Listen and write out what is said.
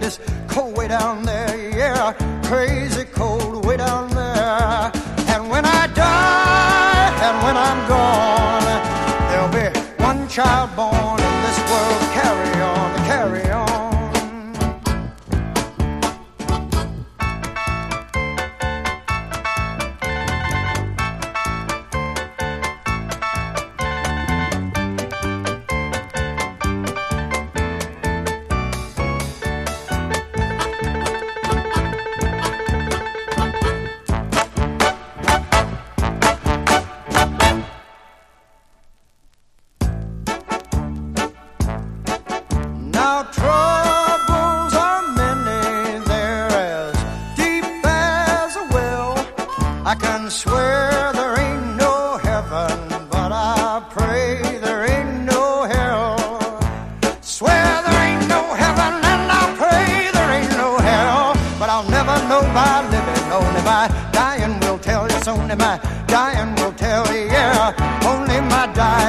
it's cold way down there, yeah, crazy cold way down there. And when I die, and when I'm gone, there'll be one child born, and this world carry on, carry on. Now troubles are many, they're as deep as a well. I can swear there ain't no heaven, but I pray there ain't no hell. Swear there ain't no heaven and I pray there ain't no hell. But I'll never know by living, only my dying will tell. It's only my dying will tell, yeah, only my dying